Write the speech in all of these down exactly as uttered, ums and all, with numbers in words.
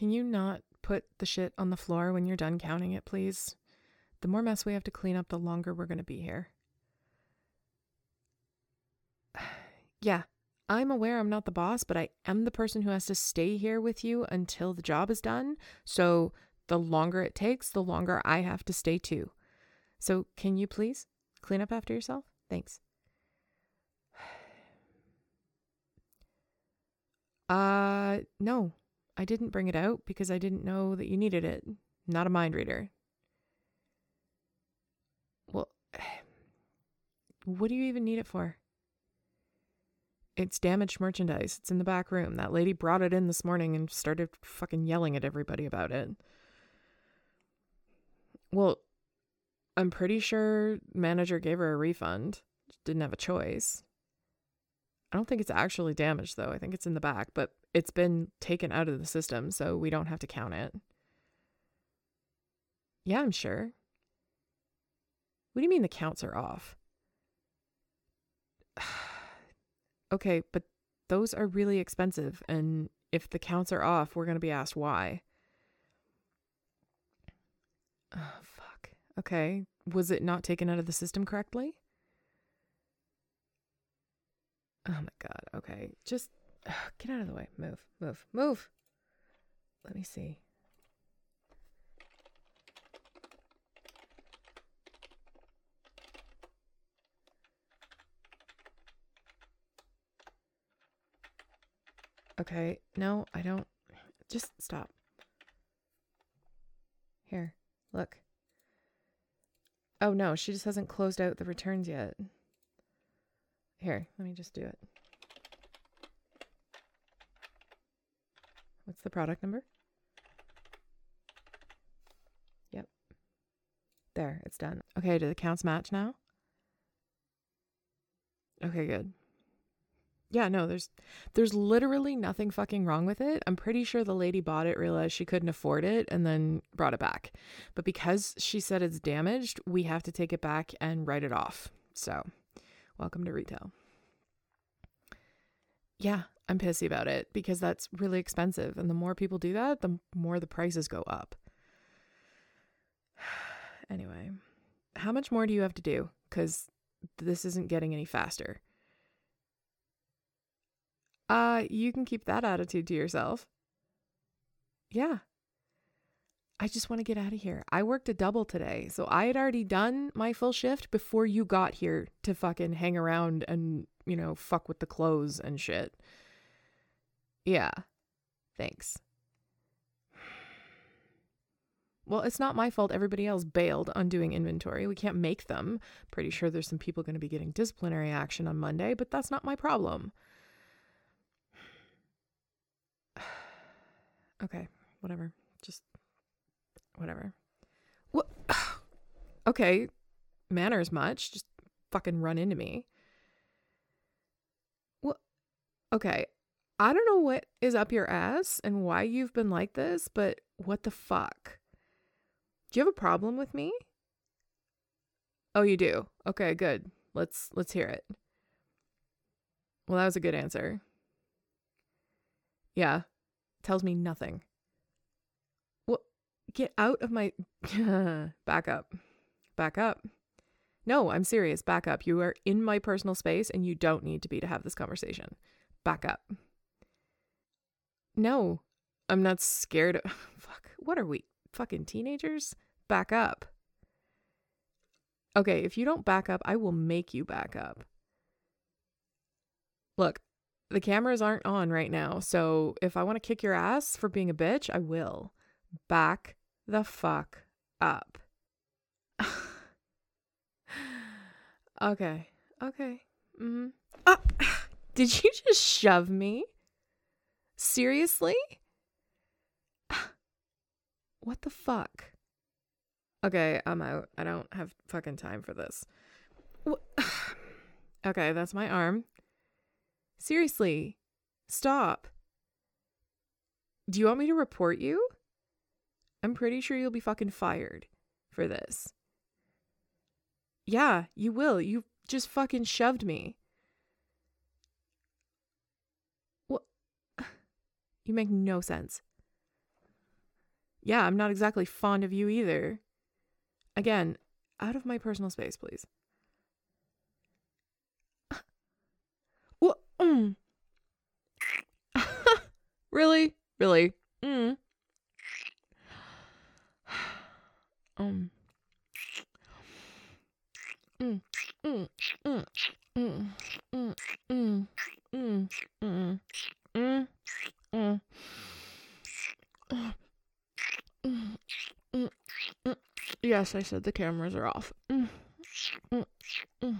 can you not put the shit on the floor when you're done counting it, please? The more mess we have to clean up, the longer we're going to be here. Yeah, I'm aware I'm not the boss, but I am the person who has to stay here with you until the job is done. So the longer it takes, the longer I have to stay too. So can you please clean up after yourself? Thanks. Uh, no, I didn't bring it out because I didn't know that you needed it. Not a mind reader. Well, what do you even need it for? It's damaged merchandise. It's in the back room. That lady brought it in this morning and started fucking yelling at everybody about it. Well, I'm pretty sure manager gave her a refund. Didn't have a choice. I don't think it's actually damaged though. I think it's in the back, but it's been taken out of the system, so we don't have to count it. Yeah, I'm sure. What do you mean the counts are off? Okay, but those are really expensive, and if the counts are off, we're going to be asked why. Oh, fuck. Okay, was it not taken out of the system correctly? Oh my god, okay. Just uh, get out of the way. Move, move, move. Let me see. Okay, no, I don't. Just stop. Here, look. Oh no, she just hasn't closed out the returns yet. Here, let me just do it. What's the product number? Yep. There, it's done. Okay, do the counts match now? Okay, good. Yeah, no, there's there's literally nothing fucking wrong with it. I'm pretty sure the lady bought it, realized she couldn't afford it, and then brought it back. But because she said it's damaged, we have to take it back and write it off. So, welcome to retail. Yeah, I'm pissy about it because that's really expensive. And the more people do that, the more the prices go up. Anyway, how much more do you have to do? Because this isn't getting any faster. Uh, you can keep that attitude to yourself. Yeah. I just want to get out of here. I worked a double today, so I had already done my full shift before you got here to fucking hang around and, you know, fuck with the clothes and shit. Yeah. Thanks. Well, it's not my fault everybody else bailed on doing inventory. We can't make them. Pretty sure there's some people going to be getting disciplinary action on Monday, but that's not my problem. Okay, whatever. Just whatever. What? Okay, manners much. Just fucking run into me. What? Okay, I don't know what is up your ass and why you've been like this, but what the fuck? Do you have a problem with me? Oh, you do? Okay, good. Let's let's hear it. Well, that was a good answer. Yeah. Tells me nothing. Well, get out of my... Back up. Back up. No, I'm serious. Back up. You are in my personal space and you don't need to be to have this conversation. Back up. No, I'm not scared of... Fuck. What are we? Fucking teenagers? Back up. Okay, if you don't back up, I will make you back up. Look. The cameras aren't on right now, so if I want to kick your ass for being a bitch, I will. Back the fuck up. Okay. Okay. Mm-hmm. Ah, did you just shove me? Seriously? What the fuck? Okay, I'm out. I don't have fucking time for this. Okay, that's my arm. Seriously, stop. Do you want me to report you? I'm pretty sure you'll be fucking fired for this. Yeah, you will. You just fucking shoved me. What? You make no sense. Yeah, I'm not exactly fond of you either. Again, out of my personal space, please. What? Mm. Really? Really? Mm. Um. Mm. Mm. Mm. Mm. Mm. Mm. Mm. Mm. Mm. Mm. Mm. Mm. Mm. Yes, I said the cameras are off. Mm. Mm. Mm.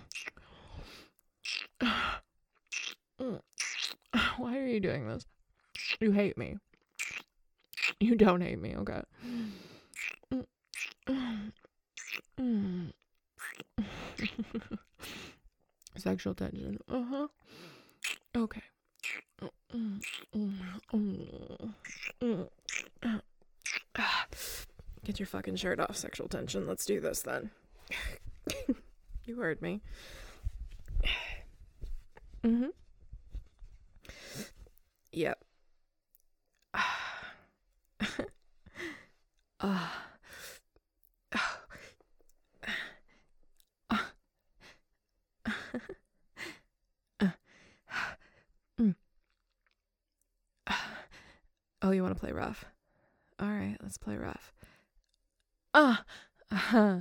Mm. Why are you doing this? You hate me. You don't hate me, okay? Mm. Mm. Sexual tension. Uh-huh. Okay. Mm. Mm. Mm. Mm. Ah. Get your fucking shirt off, sexual tension. Let's do this then. You heard me. Mm-hmm. Yep. uh. Oh, you want to play rough? All right, let's play rough. Ah. Uh.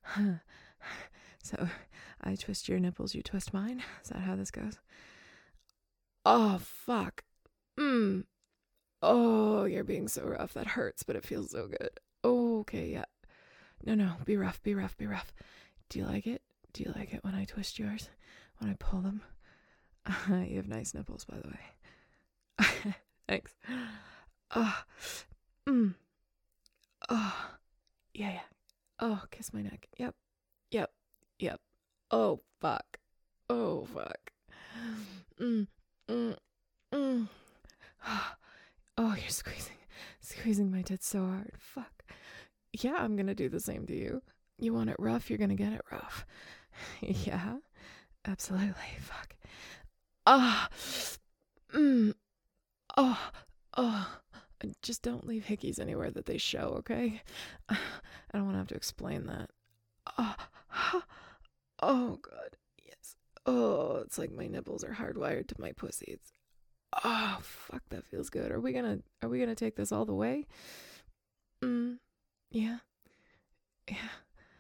So, I twist your nipples, you twist mine. Is that how this goes? Oh, fuck. Mm. Oh, you're being so rough. That hurts, but it feels so good. Oh, okay, yeah. No, no, be rough, be rough, be rough. Do you like it? Do you like it when I twist yours? When I pull them? Uh, you have nice nipples, by the way. Thanks. Oh, mm. Oh, yeah, yeah. Oh, kiss my neck. Yep, yep, yep. Oh, fuck. Oh, fuck. Mm, mm, mm. Oh, you're squeezing, squeezing my tits so hard. Fuck. Yeah, I'm gonna do the same to you. You want it rough, you're gonna get it rough. Yeah, absolutely. Fuck. Ah. Mm. Oh. Oh. Just don't leave hickeys anywhere that they show, okay? I don't want to have to explain that. Oh. Oh, God. Yes. Oh, it's like my nipples are hardwired to my pussy. It's oh, fuck, that feels good. Are we gonna are we gonna take this all the way? Mm. Yeah. Yeah.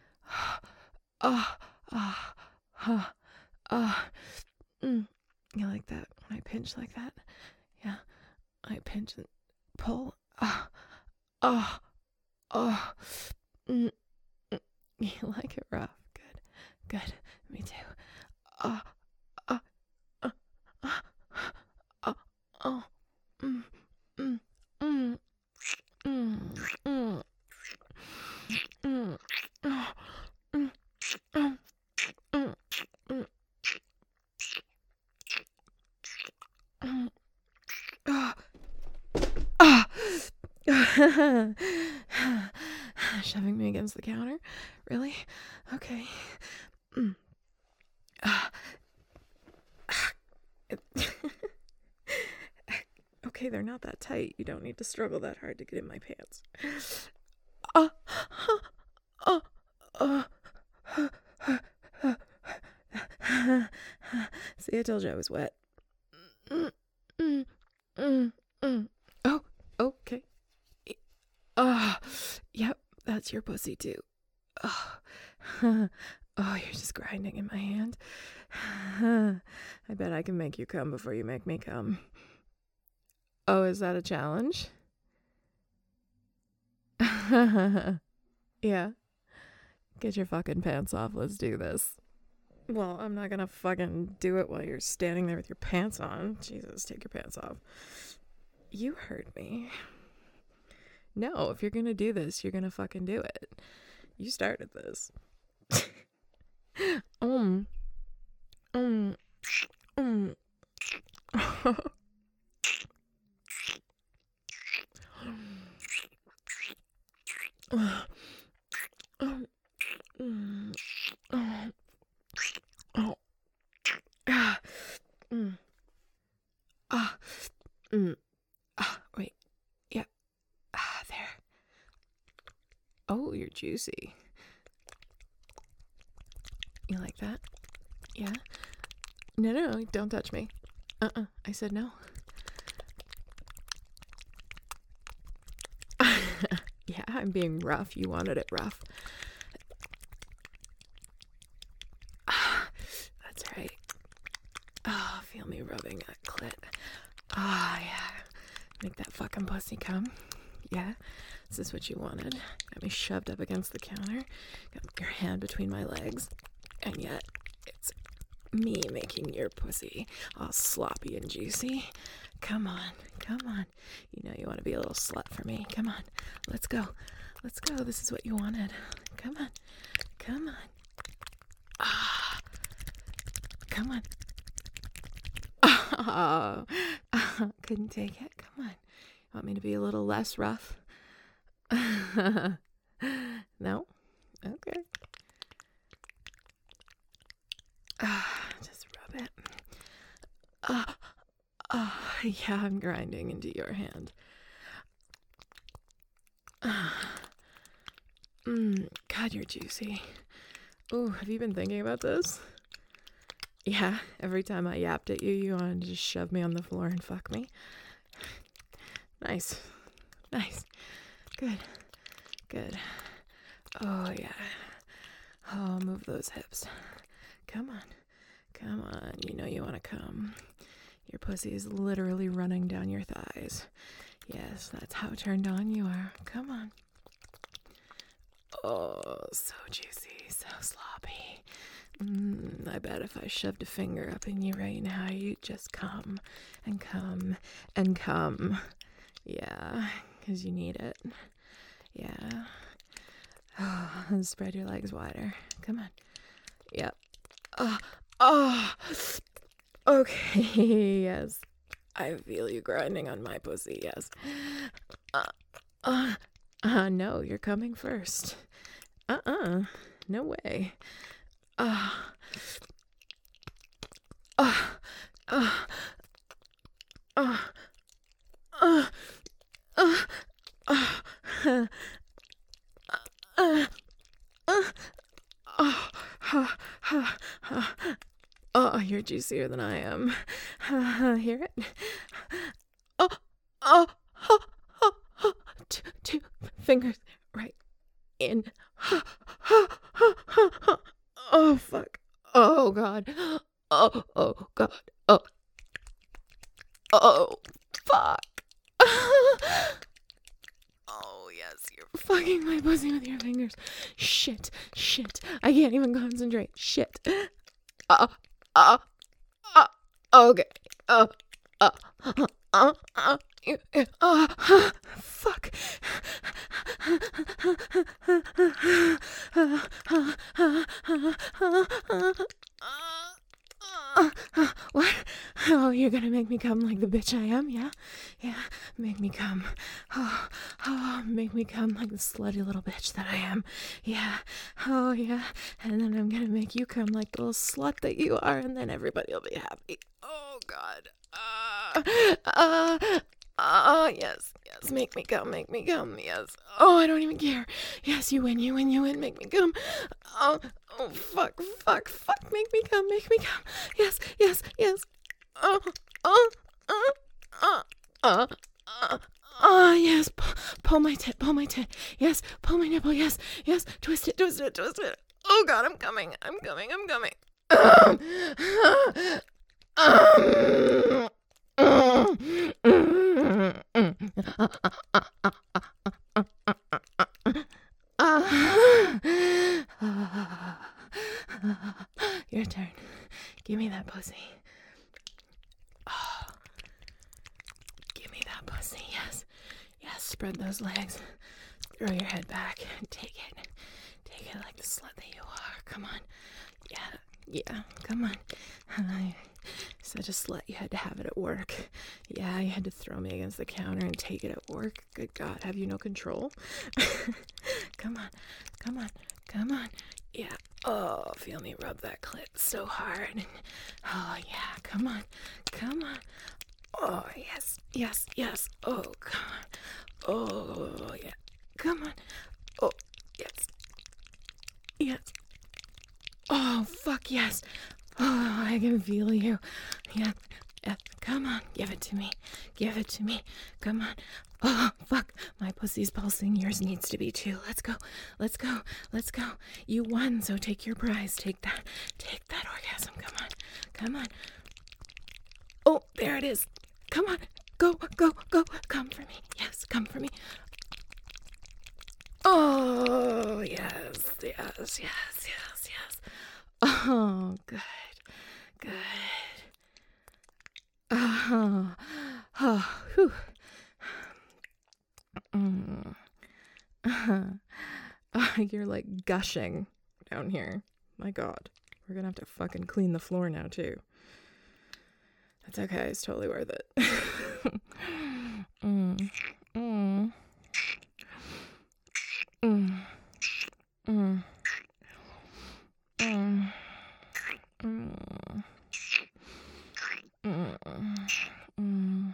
Ah. Ah. Ah. Ah. Mm. You like that when I pinch like that? Yeah. I pinch and pull. Ah. Ah. Ah. Mm. Mm. You like it rough. Good. Good. Me too. Ah. Ah. Ah. Ah. Ah. Oh. Mm. Mm. Mm. Mm. Mm. Mm. Oh. Mm. Mm. Mm. Mm. Mm. Ah. Ah. Shoving me against the counter? Really? Okay. Mm. Ah. Okay, they're not that tight. You don't need to struggle that hard to get in my pants. Ah. Ah. Ah. See, I told you I was wet. Mm, mm, mm, mm. Oh, okay. Ah, oh, yep, that's your pussy too. Oh. Oh, you're just grinding in my hand. I bet I can make you come before you make me come. Oh, is that a challenge? Yeah. Get your fucking pants off. Let's do this. Well, I'm not gonna fucking do it while you're standing there with your pants on. Jesus, take your pants off. You heard me. No, if you're gonna do this, you're gonna fucking do it. You started this. um. Um. Um. um. Mm. Oh. Oh. Ah. Mm. Ah. Mm. Ah. Wait. Yep. Ah. There. juicy. You like that? Yeah? No, no, don't touch me. Uh-uh, I said no. Yeah, I'm being rough. You wanted it rough. That's right. Oh, feel me rubbing that clit. Oh, yeah. Make that fucking pussy come. Yeah? Is this what you wanted? Got me shoved up against the counter. Got your hand between my legs. And yet, it's me making your pussy all sloppy and juicy. Come on. Come on. You know you want to be a little slut for me. Come on. Let's go. Let's go. This is what you wanted. Come on. Come on. Ah. Come on. Oh. Couldn't take it. Come on. Want me to be a little less rough? No? Okay. Ah, just rub it. Ah, ah, yeah, I'm grinding into your hand. Ah. Mmm, God, you're juicy. Ooh, have you been thinking about this? Yeah, every time I yapped at you, you wanted to just shove me on the floor and fuck me. Nice. Nice. Good. Good. Oh, yeah. Oh, move those hips. Come on. Come on. You know you want to come. Your pussy is literally running down your thighs. Yes, that's how turned on you are. Come on. Oh, so juicy. So sloppy. Mm, I bet if I shoved a finger up in you right now, you'd just come and come and come. Yeah, because you need it. Yeah. Oh, spread your legs wider. Come on. Yep. Oh, oh. Okay, yes. I feel you grinding on my pussy, yes. Uh, uh, uh, no, you're coming first. Uh-uh. No way. Uh, uh, uh, uh, uh, uh, uh, uh, uh, uh, uh, uh, uh, oh, you're juicier than I am. Uh, hear it? Oh, oh, oh, oh, oh. Two, two fingers right in. Oh, fuck. Oh, God. Oh, oh, God. Oh. Oh, fuck. Oh, yes, you're fucking my pussy with your fingers. Shit, shit. I can't even concentrate. Shit. Uh, uh, uh, okay. Uh, uh, uh, uh, uh, uh, uh, fuck. What? Oh, you're gonna make me come like the bitch I am, yeah? Yeah, make me come. Oh, oh, make me come like the slutty little bitch that I am. Yeah, oh, yeah. And then I'm gonna make you come like the little slut that you are, and then everybody will be happy. Oh, God. Ah, uh, uh, oh, yes, yes. Make me come, make me come, yes. Oh, I don't even care. Yes, you win, you win, you win. Make me come. Oh, oh, fuck, fuck, fuck. Make me come, make me come. Yes, yes, yes. Oh, oh, oh, oh, oh, oh, oh, yes. P- pull my tit, pull my tit. Yes, pull my nipple. Yes, yes. Twist it, twist it, twist it. Oh, God, I'm coming, I'm coming, I'm coming. Um, um, your turn. Give me that pussy. Oh, give me that pussy. Yes. Yes. Spread those legs. Throw your head back. Take it. Take it like the slut that you are. Come on. Yeah. Yeah. Come on. Uh, such a slut. You had to have it at work. Yeah, you had to throw me against the counter and take it at work. Good God, have you no control? Come on, come on, come on. Yeah. Oh, feel me rub that clit so hard. Oh, yeah. Come on, come on. Oh, yes, yes, yes. Oh, come on. Oh, yeah. Come on. Oh, yes. Yes. Oh, fuck yes. Oh, I can feel you. Yeah. Yeah. Come on. Give it to me. Give it to me. Come on. Oh, fuck. My pussy's pulsing. Yours needs to be too. Let's go. Let's go. Let's go. You won, so take your prize. Take that. Take that orgasm. Come on. Come on. Oh, there it is. Come on. Go, go, go. Come for me. Yes, come for me. Oh, yes, yes, yes, yes, yes. Oh, good, good. Oh, oh, whew. Mm. Oh, you're like gushing down here. My God, we're gonna have to fucking clean the floor now too. That's okay. It's totally worth it. mm. Mm. Mm. Mm. Mm. Mm. Mm. Mm.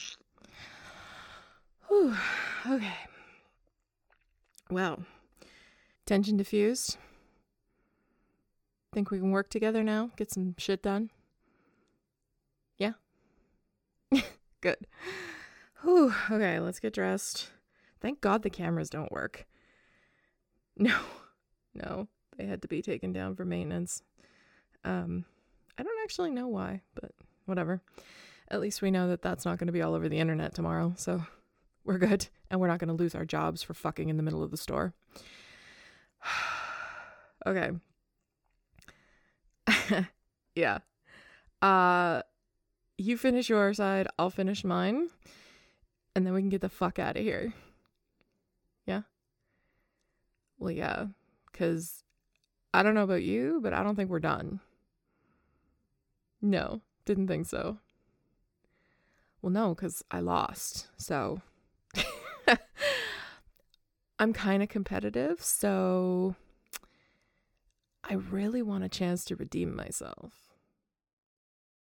Whew. Okay. Well, tension diffused. Think we can work together now? Get some shit done? Yeah? Good. Whew. Okay, let's get dressed. Thank God the cameras don't work. No. No. They had to be taken down for maintenance. Um, I don't actually know why, but whatever. At least we know that that's not going to be all over the internet tomorrow, so we're good. And we're not going to lose our jobs for fucking in the middle of the store. Okay. Yeah. Uh, you finish your side, I'll finish mine, and then we can get the fuck out of here. Yeah? Well, yeah, because I don't know about you, but I don't think we're done. No, didn't think so. Well, no, because I lost, so I'm kind of competitive, so I really want a chance to redeem myself.